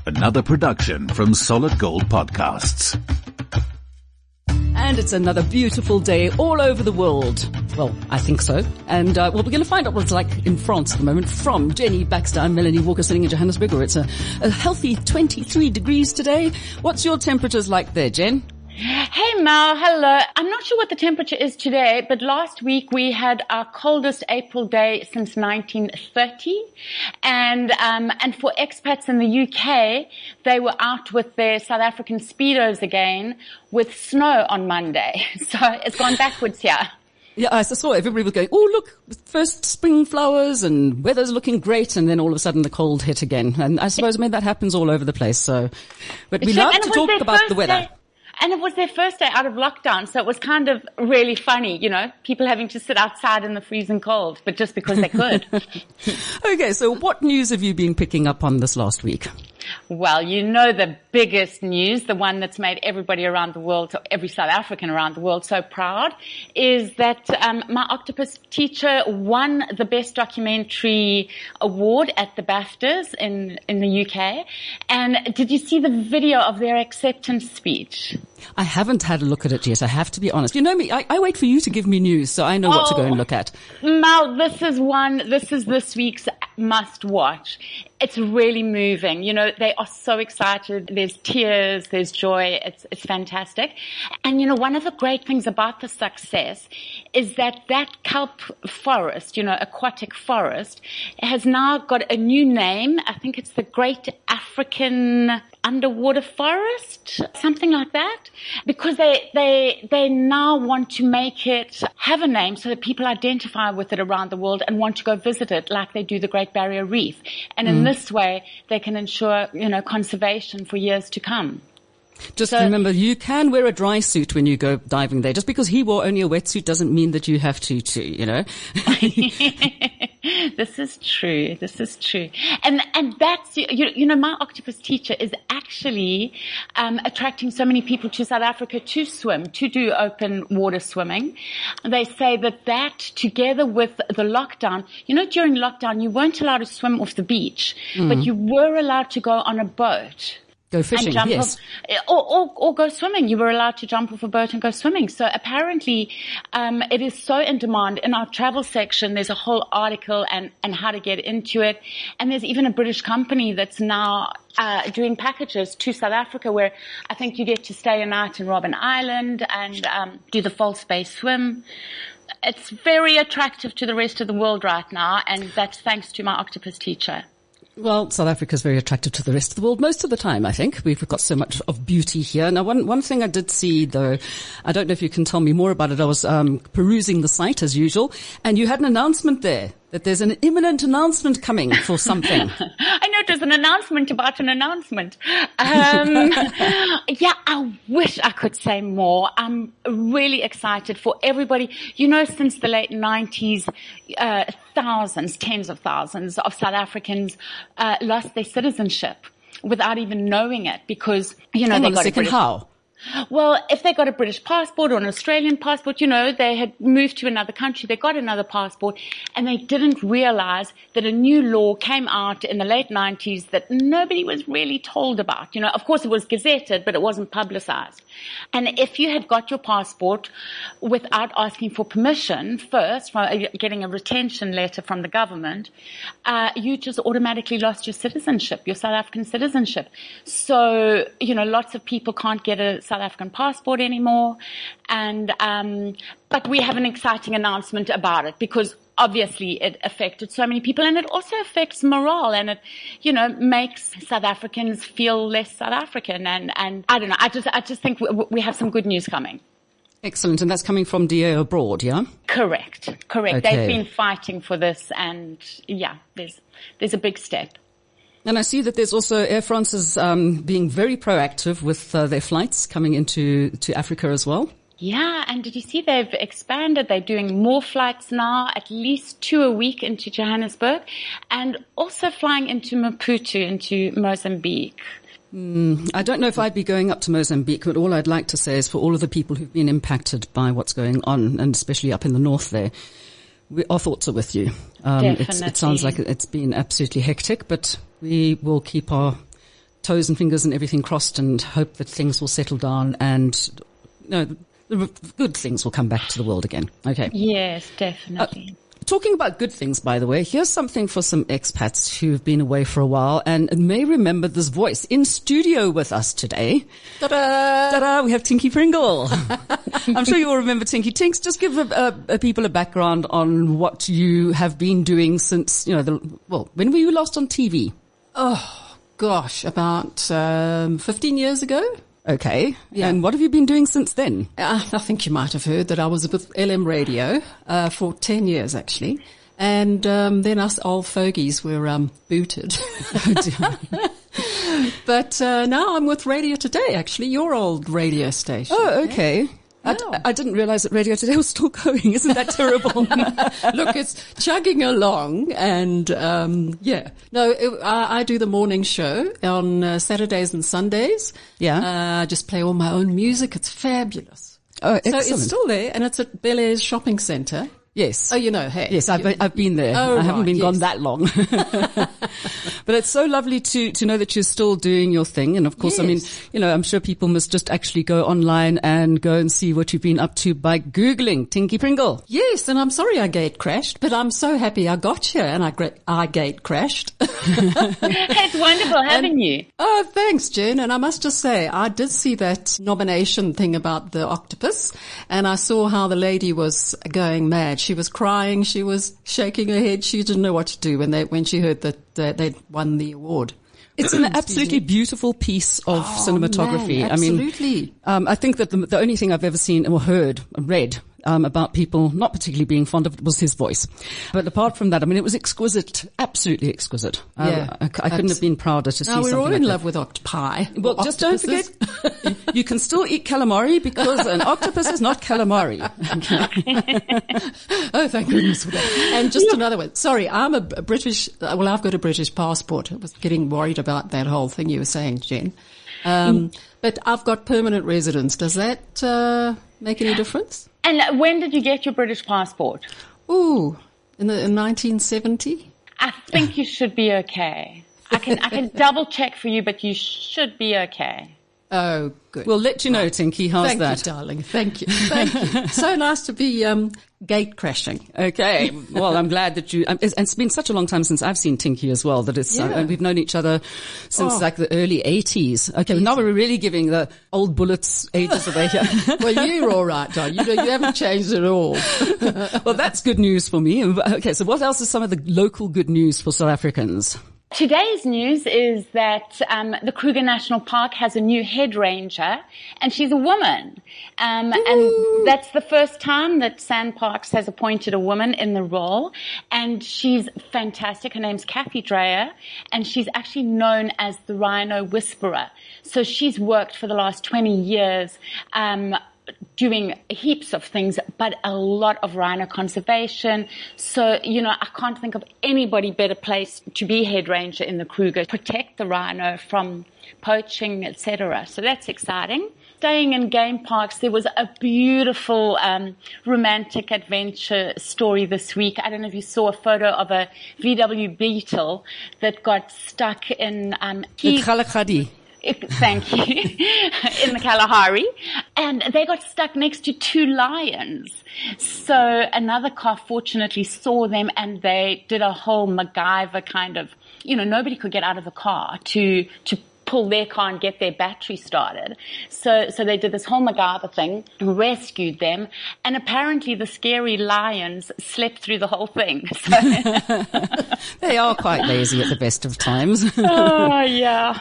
Another production from Solid Gold Podcasts. And it's another beautiful day all over the world. Well, I think so. And, we're going to find out what it's like in France at the moment from Jenny Baxter and Melanie Walker sitting in Johannesburg, where it's a healthy 23 degrees today. What's your temperatures like there, Jen? Hey Mal, hello. I'm not sure what the temperature is today, but last week we had our coldest April day since 1930. And for expats in the UK, they were out with their South African Speedos again with snow on Monday. So it's gone backwards here. Yeah, I saw everybody was going, oh, look, first spring flowers and weather's looking great. And then all of a sudden the cold hit again. And I suppose, that happens all over the place. So, but we love to talk about the weather. And it was their first day out of lockdown, so it was kind of really funny, people having to sit outside in the freezing cold, but just because they could. Okay, so what news have you been picking up on this last week? Well, the biggest news, the one that's made everybody around the world, every South African around the world so proud, is that My Octopus Teacher won the Best Documentary Award at the BAFTAs in the UK. And did you see the video of their acceptance speech? I haven't had a look at it yet, I have to be honest. You know me, I wait for you to give me news, so I know what to go and look at. Mal, this is this week's must watch. It's really moving. They are so excited. There's tears, there's joy. It's fantastic. And one of the great things about the success is that kelp forest, aquatic forest, has now got a new name. I think it's the Great African Underwater Forest, something like that, because they now want to make it have a name so that people identify with it around the world and want to go visit it like they do the Great Barrier Reef. And in this way, they can ensure, conservation for years to come. Just remember, you can wear a dry suit when you go diving there. Just because he wore only a wetsuit doesn't mean that you have to too, This is true. And that's, My Octopus Teacher is actually attracting so many people to South Africa to swim, to do open water swimming. They say that together with the lockdown, during lockdown, you weren't allowed to swim off the beach, but you were allowed to go on a boat. Go fishing, yes. Or go swimming. You were allowed to jump off a boat and go swimming. So apparently, it is so in demand. In our travel section, there's a whole article and how to get into it. And there's even a British company that's now, doing packages to South Africa where I think you get to stay a night in Robben Island and, do the false base swim. It's very attractive to the rest of the world right now. And that's thanks to My Octopus Teacher. Well, South Africa is very attractive to the rest of the world most of the time, I think. We've got so much of beauty here. Now, one thing I did see, though, I don't know if you can tell me more about it. I was perusing the site as usual, and you had an announcement there that there's an imminent announcement coming for something. I know it was an announcement about an announcement. Yeah, I wish I could say more. I'm really excited for everybody. Since the late 90s, tens of thousands of South Africans lost their citizenship without even knowing it because, they got a British... How? Well, if they got a British passport or an Australian passport, they had moved to another country, they got another passport, and they didn't realize that a new law came out in the late 90s that nobody was really told about. Of course it was gazetted, but it wasn't publicized. And if you had got your passport without asking for permission first, getting a retention letter from the government, you just automatically lost your citizenship, your South African citizenship. So, lots of people can't get a South African passport anymore. And, but we have an exciting announcement about it because obviously it affected so many people and it also affects morale and it, makes South Africans feel less South African. And I don't know. I just think we have some good news coming. Excellent. And that's coming from DA Abroad, yeah? Correct. Okay. They've been fighting for this and yeah, there's a big step. And I see that there's also Air France is being very proactive with their flights coming into Africa as well. Yeah, and did you see they've expanded? They're doing more flights now, at least 2 a week into Johannesburg, and also flying into Maputo, into Mozambique. I don't know if I'd be going up to Mozambique, but all I'd like to say is for all of the people who've been impacted by what's going on, and especially up in the north there, our thoughts are with you. Definitely. It sounds like it's been absolutely hectic, but we will keep our toes and fingers and everything crossed and hope that things will settle down and, the good things will come back to the world again. Okay. Yes, definitely. Talking about good things, by the way, here's something for some expats who've been away for a while and may remember this voice. In studio with us today, ta-da! Ta-da! We have Tinky Pringle. I'm sure you all remember Tinky. Tinks, just give people a background on what you have been doing since, when were you last on TV? Oh, gosh, about 15 years ago. Okay. Yeah. And what have you been doing since then? I think you might have heard that I was with LM Radio for 10 years, actually. And then us old fogies were booted. But now I'm with Radio Today, actually, your old radio station. Oh, okay. I didn't realize that Radio Today was still going. Isn't that terrible? Look, it's chugging along and, I do the morning show on Saturdays and Sundays. Yeah. I just play all my own music. It's fabulous. Oh, excellent. So it's still there and it's at Bel Air's shopping centre. Yes. Oh, hey. Yes, I've been there. Oh, I haven't been yes. gone that long. But it's so lovely to know that you're still doing your thing. And of course, Yes. I mean, I'm sure people must just actually go online and go and see what you've been up to by Googling Tinky Pringle. Yes, and I'm sorry I gate crashed, but I'm so happy I got here and I gate crashed. It's wonderful having you. Oh, thanks, Jen. And I must just say, I did see that nomination thing about the octopus and I saw how the lady was going mad. She was crying. She was shaking her head. She didn't know what to do when she heard that they'd won the award. It's an absolutely beautiful piece of cinematography. Man, absolutely. I mean, I think that the only thing I've ever seen or read about people not particularly being fond of it was his voice. But apart from that, I mean, it was exquisite, absolutely exquisite. Yeah, I couldn't have been prouder to see something we're all in like love with octopi. Well, just don't forget, you can still eat calamari because an octopus is not calamari. Oh, thank goodness for that. And just another one. Sorry, I'm a British, I've got a British passport. I was getting worried about that whole thing you were saying, Jen. But I've got permanent residence. Does that make any difference? And when did you get your British passport? Ooh, in 1970. I think you should be okay. I can double check for you, but you should be okay. Oh, good. We'll let you know, Tinky. How's Thank that? you, darling. Thank you. Thank you. So nice to be gate crashing. Okay. Well, I'm glad that you. It's been such a long time since I've seen Tinky as well. That it's we've known each other since like the early 80s. Okay, now we're really giving the old bullets ages away here. Well, you're all right, John. You haven't changed at all. Well, that's good news for me. Okay, so what else is some of the local good news for South Africans? Today's news is that the Kruger National Park has a new head ranger, and she's a woman. And that's the first time that SANParks has appointed a woman in the role, and she's fantastic. Her name's Kathy Dreyer, and she's actually known as the Rhino Whisperer. So she's worked for the last 20 years doing heaps of things, but a lot of rhino conservation. So, I can't think of anybody better placed to be head ranger in the Kruger, protect the rhino from poaching, etc. So that's exciting. Staying in game parks, there was a beautiful romantic adventure story this week. I don't know if you saw a photo of a VW Beetle that got stuck in Kalahari. Thank you. In the Kalahari. And they got stuck next to two lions. So another car fortunately saw them and they did a whole MacGyver kind of, nobody could get out of the car to pull their car and get their battery started. So they did this whole MacGyver thing, rescued them, and apparently the scary lions slept through the whole thing. So they are quite lazy at the best of times. Oh, yeah.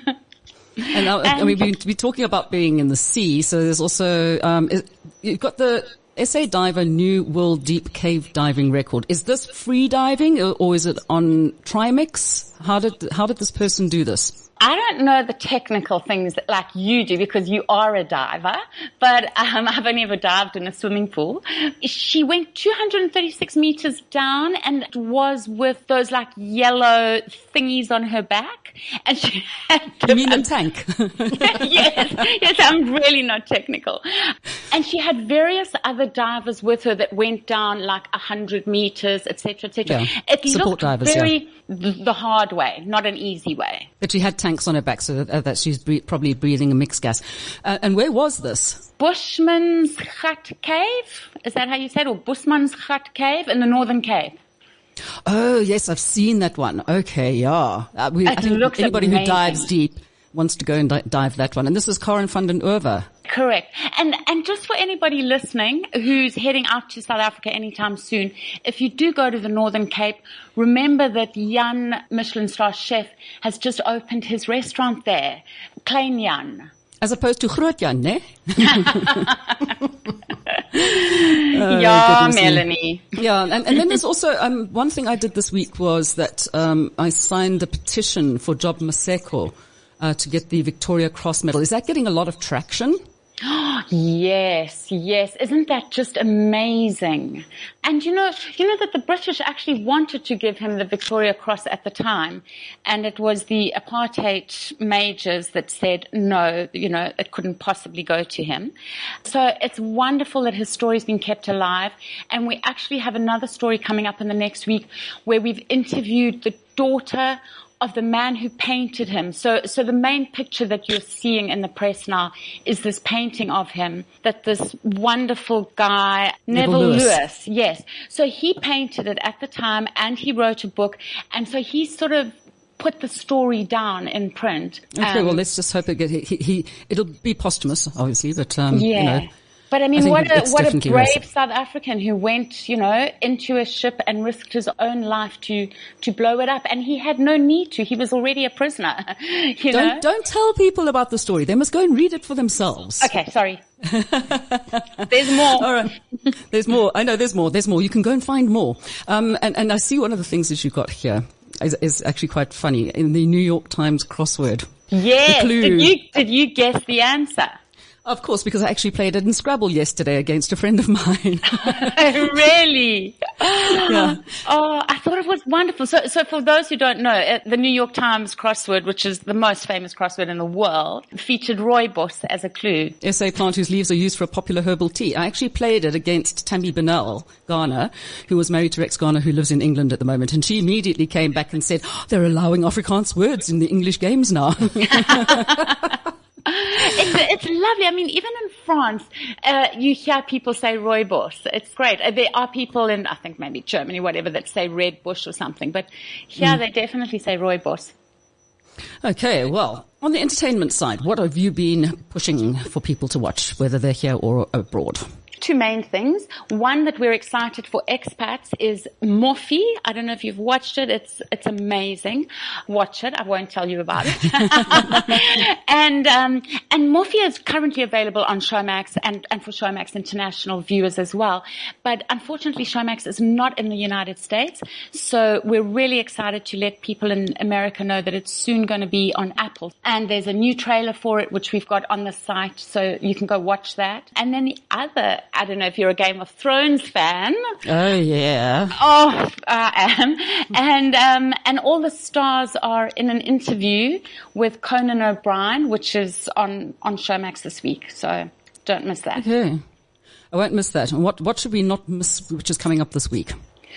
And we're talking about being in the sea, so there's also, you've got the SA Diver New World Deep Cave Diving Record. Is this free diving or is it on Trimix? How did this person do this? I don't know the technical things like you do because you are a diver, but I've only ever dived in a swimming pool. She went 236 meters down and it was with those like yellow thingies on her back. And she had You mean a tank? Yes, I'm really not technical. And she had various other divers with her that went down like 100 meters, etc., etc. Yeah. It Support looked divers, very the hard way, not an easy way. But she had tanks tanks on her back, so that she's probably breathing a mixed gas. And where was this? Bushman's Gat Cave. Is that how you say it? Or Bushman's Gat Cave in the Northern Cape. Oh, yes, I've seen that one. Okay, yeah. I think anybody who dives deep wants to go and dive that one. And this is Karen van den Oever. Correct. And just for anybody listening who's heading out to South Africa anytime soon, if you do go to the Northern Cape, remember that Jan, Michelin star chef, has just opened his restaurant there. Klein Jan. As opposed to Groot Jan, ne? Yeah, Melanie. Yeah, and then there's also one thing I did this week was that I signed the petition for Job Maseko to get the Victoria Cross medal. Is that getting a lot of traction? Yes. Isn't that just amazing? And you know that the British actually wanted to give him the Victoria Cross at the time, and it was the apartheid majors that said no, it couldn't possibly go to him. So it's wonderful that his story's been kept alive, and we actually have another story coming up in the next week where we've interviewed the daughter of the man who painted him. So the main picture that you're seeing in the press now is this painting of him that this wonderful guy, Neville Lewis. Yes. So he painted it at the time and he wrote a book. And so he sort of put the story down in print. Okay, well, let's just hope it'll be posthumous, obviously, but, yeah. But I mean, what a brave South African who went, into a ship and risked his own life to blow it up. And he had no need to. He was already a prisoner. Don't tell people about the story. They must go and read it for themselves. Okay, sorry. There's more. All right. There's more. I know there's more. There's more. You can go and find more. And I see one of the things that you got here is actually quite funny in the New York Times crossword. Yes. Did you guess the answer? Of course, because I actually played it in Scrabble yesterday against a friend of mine. Really? Yeah. Oh, I thought it was wonderful. So for those who don't know, the New York Times crossword, which is the most famous crossword in the world, featured rooibos as a clue. SA plant whose leaves are used for a popular herbal tea. I actually played it against Tammy Bennell Garner, who was married to Rex Garner, who lives in England at the moment. And she immediately came back and said, they're allowing Afrikaans words in the English games now. It's lovely. I mean, even in France, you hear people say rooibos. It's great. There are people in, I think maybe Germany, whatever, that say red bush or something. But here they definitely say rooibos. Okay, well, on the entertainment side, what have you been pushing for people to watch, whether they're here or abroad? Two main things. One that we're excited for expats is Morphe. I don't know if you've watched it. It's amazing. Watch it. I won't tell you about it. And Morphe is currently available on Showmax and for Showmax international viewers as well. But unfortunately, Showmax is not in the United States. So we're really excited to let people in America know that it's soon going to be on Apple. And there's a new trailer for it, which we've got on the site. So you can go watch that. And then the other, I don't know if you're a Game of Thrones fan. Oh, yeah. Oh, I am. And all the stars are in an interview with Conan O'Brien, which is on Showmax this week. So don't miss that. Okay. I won't miss that. And what should we not miss, which is coming up this week?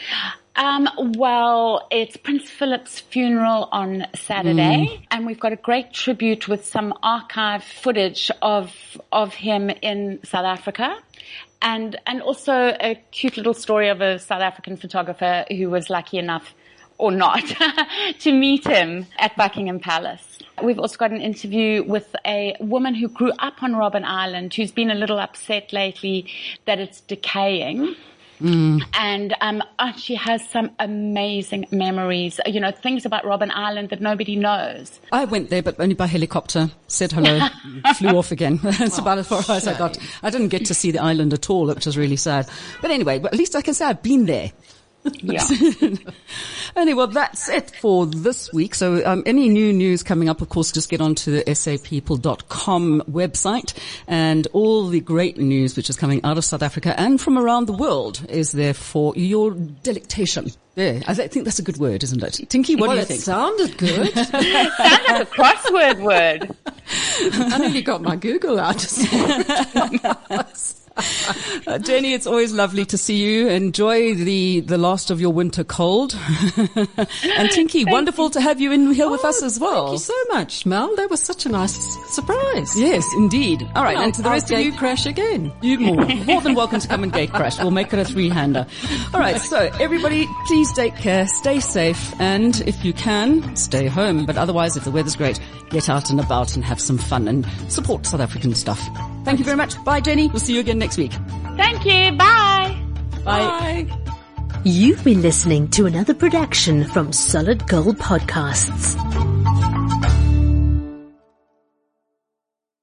Well, it's Prince Philip's funeral on Saturday, and we've got a great tribute with some archive footage of him in South Africa. And also a cute little story of a South African photographer who was lucky enough, or not, to meet him at Buckingham Palace. We've also got an interview with a woman who grew up on Robben Island, who's been a little upset lately that it's decaying. And she has some amazing memories, things about Robben Island that nobody knows. I went there, but only by helicopter, said hello, flew off again. That's about as far as I got. I didn't get to see the island at all, which was really sad. But anyway, at least I can say I've been there. Yeah. Anyway, well, that's it for this week. So any new news coming up, of course, just get onto the sapeople.com website, and all the great news which is coming out of South Africa and from around the world is there for your delectation. Yeah, I think that's a good word, isn't it? Tinky, what do you think? It sounded good. Sounds like a crossword word. I nearly got my Google out. Jenny, it's always lovely to see you. Enjoy the last of your winter cold. And Tinky, wonderful to have you in here with us as well. Thank you so much, Mel. That was such a nice surprise. Yes, indeed. All right, and to the rest of you, crash again. You more than welcome to come and gate crash. We'll make it a 3-hander. All right, so everybody, please take care, stay safe, and if you can, stay home. But otherwise, if the weather's great, get out and about and have some fun and support South African stuff. Thank you very much. Bye, Jenny. We'll see you again next week. Thank you. Bye. Bye. You've been listening to another production from Solid Gold Podcasts.